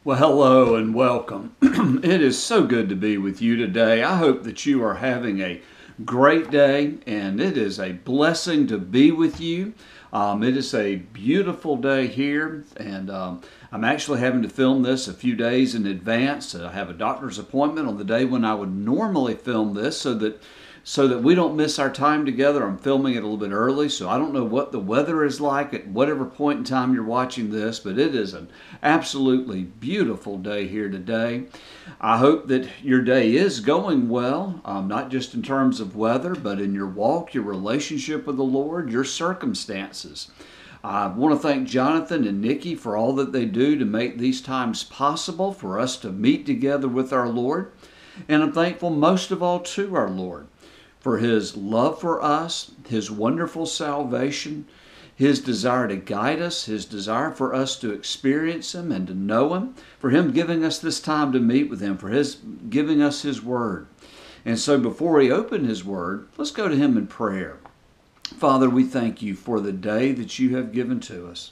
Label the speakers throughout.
Speaker 1: Well, hello and welcome. It is so good to be with you today. I hope that you are having a great day, and it is a blessing to be with you. It is a beautiful day here, and I'm actually having to film this a few days in advance. I have a doctor's appointment on the day when I would normally film this so that we don't miss our time together. I'm filming it a little bit early, so I don't know what the weather is like at whatever point in time you're watching this, but it is an absolutely beautiful day here today. I hope that your day is going well, not just in terms of weather, but in your walk, your relationship with the Lord, your circumstances. I want to thank Jonathan and Nikki for all that they do to make these times possible for us to meet together with our Lord. And I'm thankful most of all to our Lord for His love for us, His wonderful salvation, His desire to guide us, His desire for us to experience Him and to know Him, for Him giving us this time to meet with Him, for His giving us His Word. And so before we open His Word, let's go to Him in prayer. Father, we thank You for the day that You have given to us.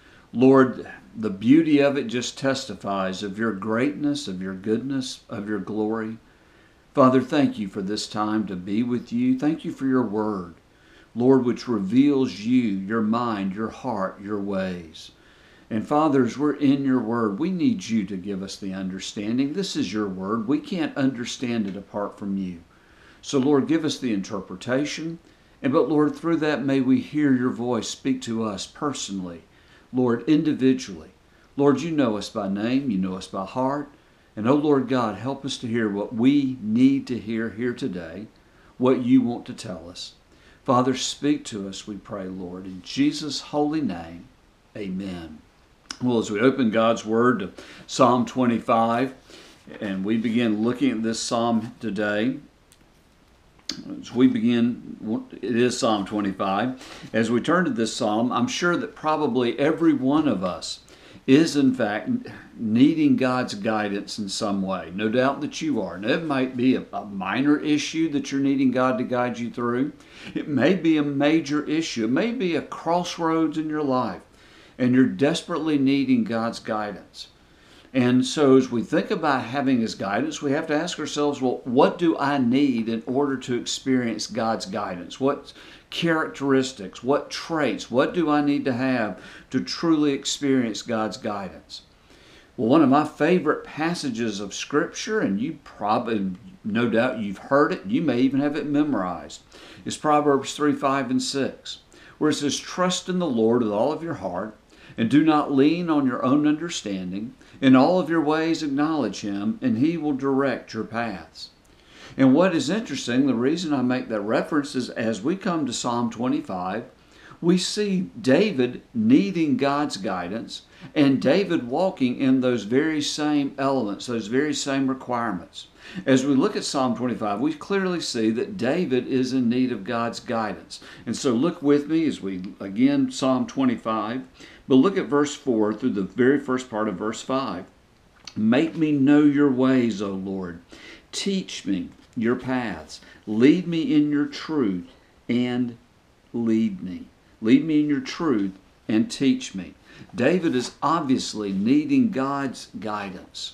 Speaker 1: Lord, the beauty of it just testifies of Your greatness, of Your goodness, of Your glory. Father, thank You for this time to be with You. Thank You for Your Word, Lord, which reveals You, Your mind, Your heart, Your ways. And Father, as we're in Your Word, we need You to give us the understanding. This is Your Word. We can't understand it apart from You. So Lord, give us the interpretation. But Lord, through that may we hear Your voice speak to us personally, Lord, individually. Lord, You know us by name. You know us by heart. And oh Lord God, help us to hear what we need to hear here today, what You want to tell us. Father, speak to us, we pray, Lord. In Jesus' holy name, amen. Well, as we open God's Word to Psalm 25, and we begin looking at this psalm today, as we begin, it is Psalm 25. As we turn to this psalm, I'm sure that probably every one of us is in fact needing God's guidance in some way. No doubt that you are. And it might be a minor issue that you're needing God to guide you through. It may be a major issue. It may be a crossroads in your life, and you're desperately needing God's guidance. And so as we think about having His guidance, we have to ask ourselves, well, what do I need in order to experience God's guidance? What characteristics, what traits, what do I need to have to truly experience God's guidance? Well, one of my favorite passages of Scripture, and you probably, no doubt you've heard it, you may even have it memorized, is Proverbs 3, 5, and 6, where it says, "Trust in the Lord with all of your heart, and do not lean on your own understanding. In all of your ways acknowledge Him, and He will direct your paths." And what is interesting, the reason I make that reference is as we come to Psalm 25, we see David needing God's guidance, and David walking in those very same elements, those very same requirements. As we look at Psalm 25, we clearly see that David is in need of God's guidance. And so look with me as we, again, Psalm 25, but look at verse 4 through the very first part of verse 5. "Make me know Your ways, O Lord. Teach me Your paths. Lead me in Your truth and lead me." Lead me in Your truth and teach me. David is obviously needing God's guidance,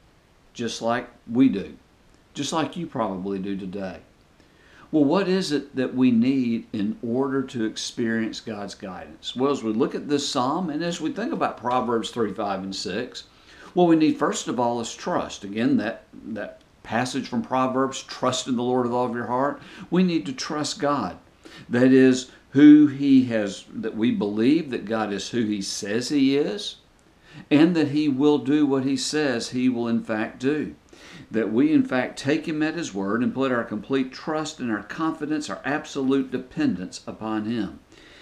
Speaker 1: just like we do, just like you probably do today. Well, what is it that we need in order to experience God's guidance? Well, as we look at this psalm and as we think about Proverbs 3, 5, and 6, what we need first of all is trust. Again, that passage from Proverbs, trust in the Lord with all of your heart. We need to trust God. That is, that we believe that God is who He says He is, and that He will do what He says He will in fact do. That we in fact take Him at His word and put our complete trust and our confidence, our absolute dependence upon Him.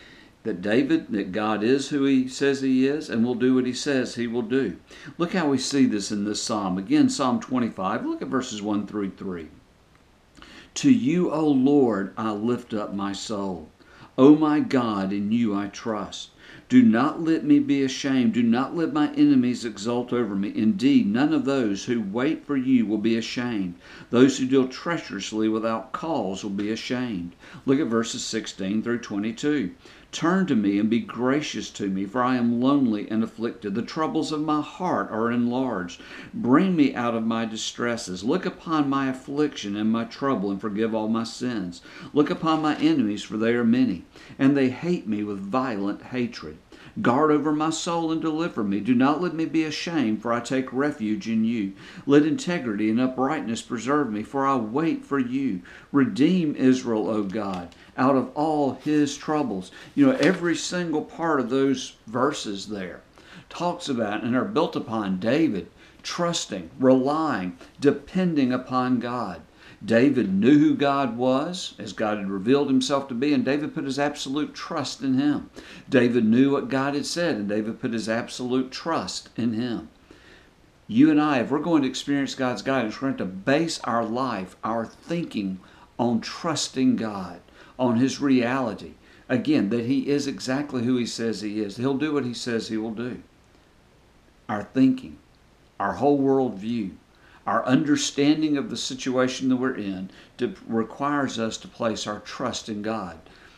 Speaker 1: That God is who He says He is and will do what He says He will do. Look how we see this in this psalm. Again, Psalm 25, look at verses 1 through 3. "To You, O Lord, I lift up my soul. O my God, in You I trust. Do not let me be ashamed. Do not let my enemies exult over me. Indeed, none of those who wait for You will be ashamed. Those who deal treacherously without cause will be ashamed." Look at verses 16 through 22. Turn to me and be gracious to me, for I am lonely and afflicted. The troubles of my heart are enlarged. Bring me out of my distresses. Look upon my affliction and my trouble, and forgive all my sins. Look upon my enemies, for they are many, and they hate me with violent hatred. Guard over my soul and deliver me. Do not let me be ashamed, for I take refuge in you. Let integrity and uprightness preserve me, for I wait for you. Redeem Israel, O God, out of all his troubles. You know, every single part of those verses there talks about and are built upon David trusting, relying, depending upon God. David knew who God was, as God had revealed himself to be, and David put his absolute trust in him. David knew what God had said, and David put his absolute trust in him. You and I, if we're going to experience God's guidance, we're going to base our life, our thinking, on trusting God, on his reality. Again, that he is exactly who he says he is. He'll do what he says he will do. Our thinking, our whole worldview, our understanding of the situation that we're in requires us to place our trust in God.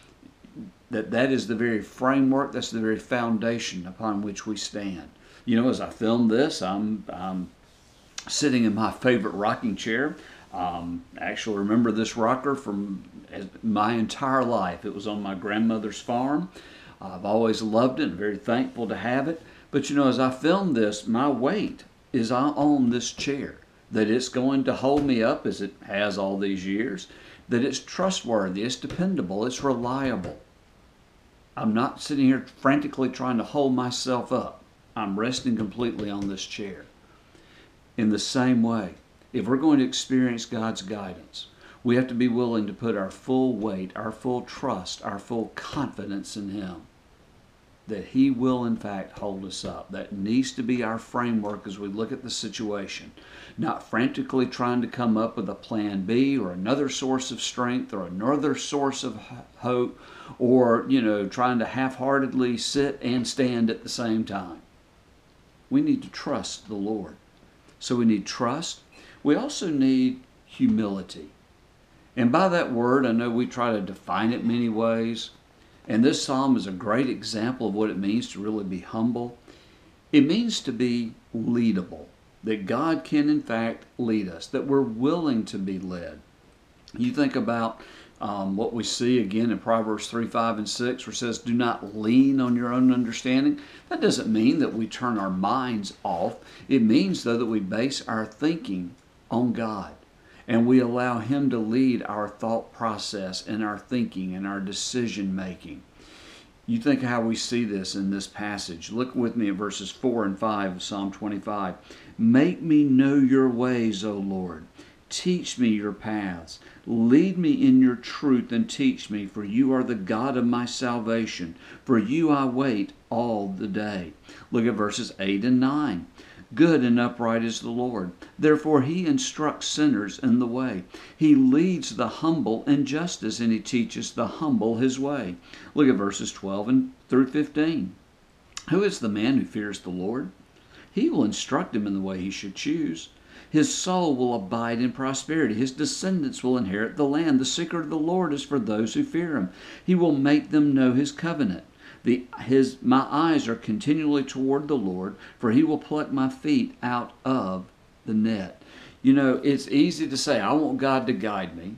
Speaker 1: That is the very framework, that's the very foundation upon which we stand. You know, as I film this, I'm sitting in my favorite rocking chair. I actually remember this rocker from my entire life. It was on my grandmother's farm. I've always loved it and very thankful to have it. But you know, as I film this, my weight is on this chair. That it's going to hold me up as it has all these years. That it's trustworthy, it's dependable, it's reliable. I'm not sitting here frantically trying to hold myself up. I'm resting completely on this chair. In the same way, if we're going to experience God's guidance, we have to be willing to put our full weight, our full trust, our full confidence in him. That he will in fact hold us up. That needs to be our framework as we look at the situation. Not frantically trying to come up with a plan B or another source of strength or another source of hope, or, you know, trying to half-heartedly sit and stand at the same time. We need to trust the Lord. So we need trust. We also need humility. And by that word, I know we try to define it many ways. And this psalm is a great example of what it means to really be humble. It means to be leadable, that God can in fact lead us, that we're willing to be led. You think about what we see again in Proverbs 3, 5, and 6, where it says, do not lean on your own understanding. That doesn't mean that we turn our minds off. It means, though, that we base our thinking on God. And we allow him to lead our thought process and our thinking and our decision making. You think how we see this in this passage. Look with me at verses 4 and 5 of Psalm 25. Make me know your ways, O Lord. Teach me your paths. Lead me in your truth and teach me, for you are the God of my salvation. For you I wait all the day. Look at verses 8 and 9. Good and upright is the Lord. Therefore he instructs sinners in the way. He leads the humble in justice, and he teaches the humble his way. Look at verses 12 and through 15. Who is the man who fears the Lord? He will instruct him in the way he should choose. His soul will abide in prosperity. His descendants will inherit the land. The secret of the Lord is for those who fear him. He will make them know his covenant. My eyes are continually toward the Lord, for he will pluck my feet out of the net. You know, it's easy to say, I want God to guide me.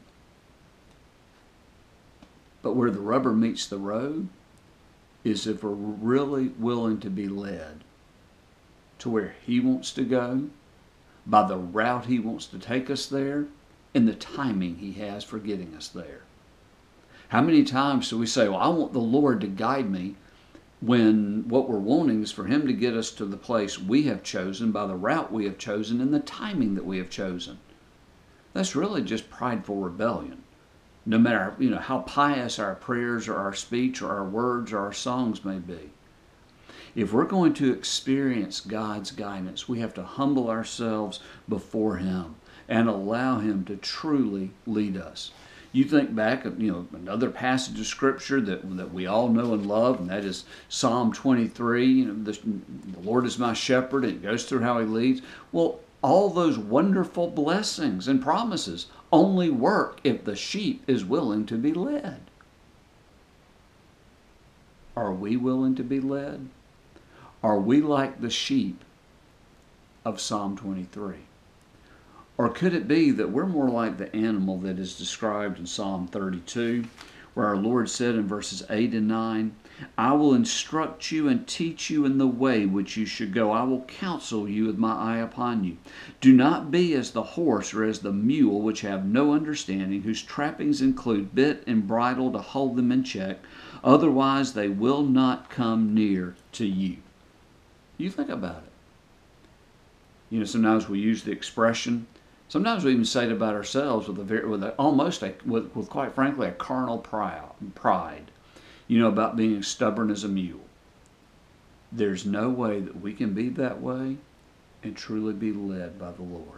Speaker 1: But where the rubber meets the road is if we're really willing to be led to where he wants to go, by the route he wants to take us there, and the timing he has for getting us there. How many times do we say, well, I want the Lord to guide me, when what we're wanting is for him to get us to the place we have chosen by the route we have chosen and the timing that we have chosen? That's really just prideful rebellion. No matter, how pious our prayers or our speech or our words or our songs may be. If we're going to experience God's guidance, we have to humble ourselves before him and allow him to truly lead us. You think back of, another passage of Scripture that we all know and love, and that is Psalm 23. The Lord is my shepherd, and it goes through how he leads. Well, all those wonderful blessings and promises only work if the sheep is willing to be led. Are we willing to be led? Are we like the sheep of Psalm 23? Or could it be that we're more like the animal that is described in Psalm 32, where our Lord said in verses 8 and 9, I will instruct you and teach you in the way which you should go. I will counsel you with my eye upon you. Do not be as the horse or as the mule, which have no understanding, whose trappings include bit and bridle to hold them in check. Otherwise they will not come near to you. You think about it. You know, sometimes we use the expression, sometimes we even say it about ourselves with quite frankly, a carnal pride. You know, about being as stubborn as a mule. There's no way that we can be that way and truly be led by the Lord.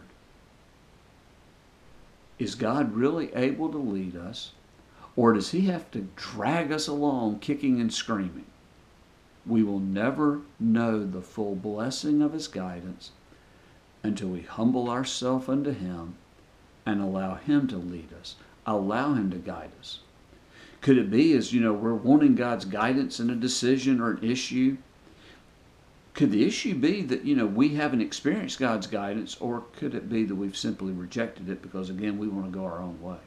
Speaker 1: Is God really able to lead us, or does He have to drag us along kicking and screaming? We will never know the full blessing of His guidance until we humble ourselves unto Him and allow Him to lead us, allow Him to guide us. Could it be, as you know, we're wanting God's guidance in a decision or an issue? Could the issue be that, you know, we haven't experienced God's guidance, or could it be that we've simply rejected it because, again, we want to go our own way?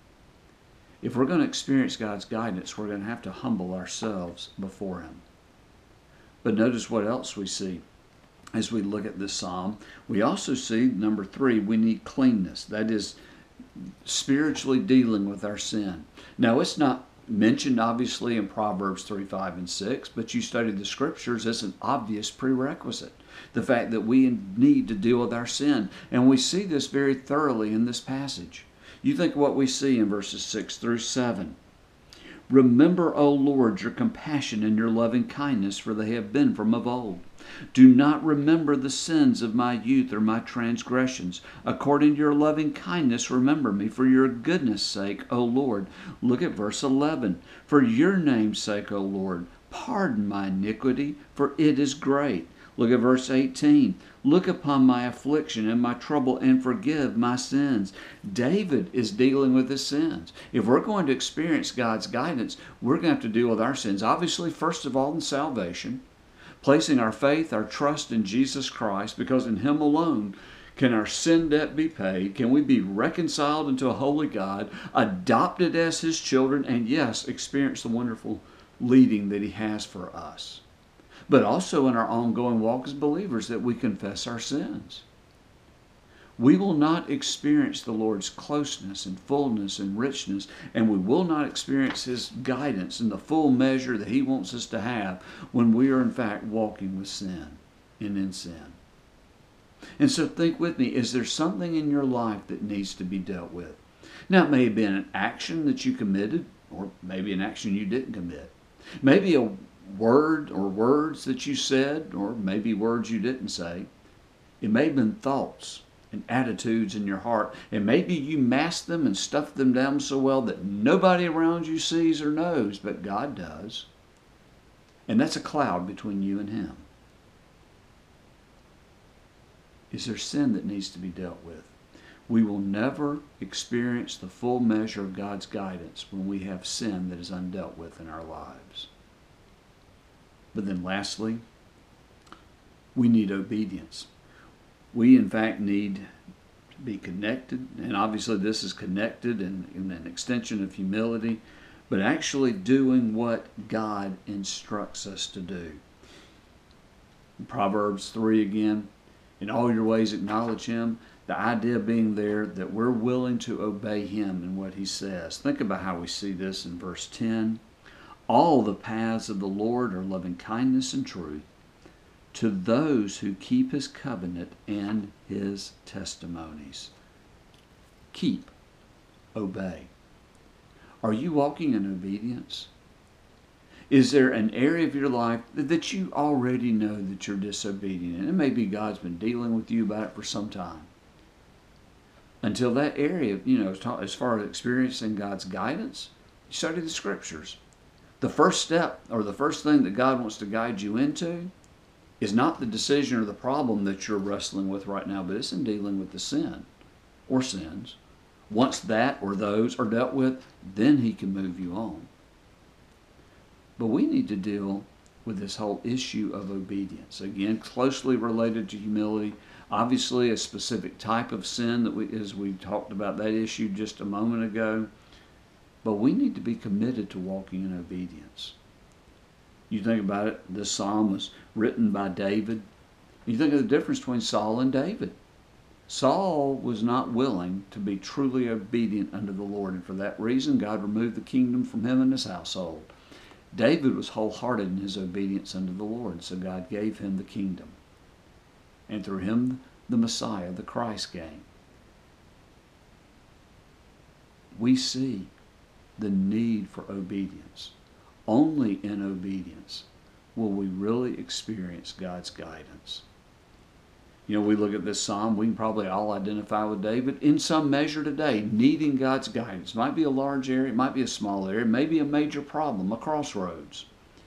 Speaker 1: If we're going to experience God's guidance, we're going to have to humble ourselves before Him. But notice what else we see as we look at this psalm. We also see, number 3, we need cleanness. That is, spiritually dealing with our sin. Now, it's not mentioned obviously in Proverbs 3, 5, and 6, but you study the scriptures, it's an obvious prerequisite. The fact that we need to deal with our sin. And we see this very thoroughly in this passage. You think of what we see in verses 6 through 7. Remember, O Lord, your compassion and your loving kindness, for they have been from of old. Do not remember the sins of my youth or my transgressions. According to your loving kindness, remember me for your goodness' sake, O Lord. Look at verse 11. For your name's sake, O Lord, pardon my iniquity, for it is great. Look at verse 18. Look upon my affliction and my trouble and forgive my sins. David is dealing with his sins. If we're going to experience God's guidance, we're going to have to deal with our sins. Obviously, first of all, in salvation, placing our faith, our trust in Jesus Christ, because in Him alone can our sin debt be paid. Can we be reconciled into a holy God, adopted as His children, and yes, experience the wonderful leading that He has for us. But also in our ongoing walk as believers, that we confess our sins. We will not experience the Lord's closeness and fullness and richness, and we will not experience His guidance in the full measure that He wants us to have when we are in fact walking with sin and in sin. And so think with me, is there something in your life that needs to be dealt with? Now, it may have been an action that you committed, or maybe an action you didn't commit. Maybe a word or words that you said, or maybe words you didn't say. It may have been thoughts and attitudes in your heart, and maybe you masked them and stuffed them down so well that nobody around you sees or knows, but God does. And that's a cloud between you and Him. Is there sin that needs to be dealt with? We will never experience the full measure of God's guidance when we have sin that is undealt with in our lives. But then lastly, we need obedience. We, in fact, need to be connected, and obviously this is connected and an extension of humility, but actually doing what God instructs us to do. In Proverbs 3 again, in all your ways acknowledge Him. The idea being there that we're willing to obey Him in what He says. Think about how we see this in verse 10. All the paths of the Lord are loving kindness and truth to those who keep His covenant and His testimonies. Keep, obey. Are you walking in obedience? Is there an area of your life that you already know that you're disobedient in? And maybe God's been dealing with you about it for some time. Until that area, as far as experiencing God's guidance, you study the Scriptures. The first step, or the first thing that God wants to guide you into, is not the decision or the problem that you're wrestling with right now, but it's in dealing with the sin or sins. Once that or those are dealt with, then He can move you on. But we need to deal with this whole issue of obedience. Again, closely related to humility. Obviously, a specific type of sin as we talked about that issue just a moment ago. But we need to be committed to walking in obedience. You think about it, this psalm was written by David. You think of the difference between Saul and David. Saul was not willing to be truly obedient unto the Lord, and for that reason God removed the kingdom from him and his household. David was wholehearted in his obedience unto the Lord, so God gave him the kingdom. And through him, the Messiah, the Christ came. We see the need for obedience. Only in obedience will we really experience God's guidance. You know, we look at this psalm, we can probably all identify with David in some measure today, needing God's guidance. It might be a large area, it might be a small area, it may be a major problem, a crossroads.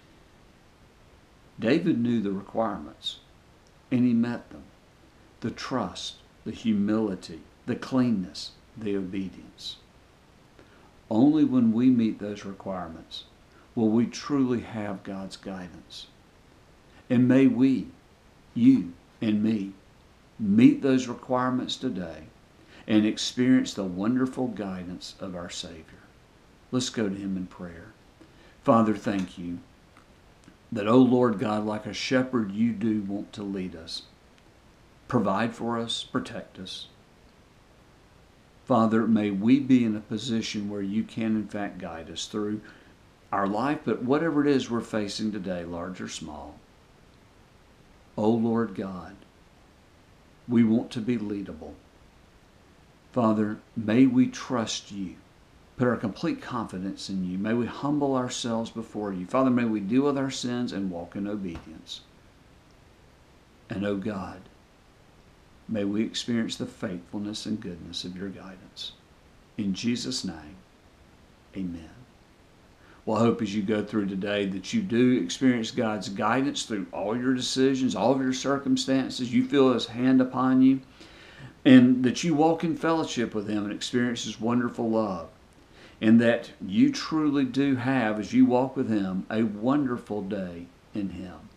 Speaker 1: David knew the requirements, and he met them. The trust, the humility, the cleanness, the obedience. Only when we meet those requirements will we truly have God's guidance. And may we, you and me, meet those requirements today and experience the wonderful guidance of our Savior. Let's go to him in prayer. Father, thank you that, O Lord God, like a shepherd, you do want to lead us. Provide for us, protect us. Father, may we be in a position where you can in fact guide us through our life, but whatever it is we're facing today, large or small. O Lord God, we want to be leadable. Father, may we trust you, put our complete confidence in you. May we humble ourselves before you. Father, may we deal with our sins and walk in obedience. And, O God, may we experience the faithfulness and goodness of your guidance. In Jesus' name, amen. Well, I hope as you go through today that you do experience God's guidance through all your decisions, all of your circumstances. You feel his hand upon you, and that you walk in fellowship with him and experience his wonderful love. And that you truly do have, as you walk with him, a wonderful day in him.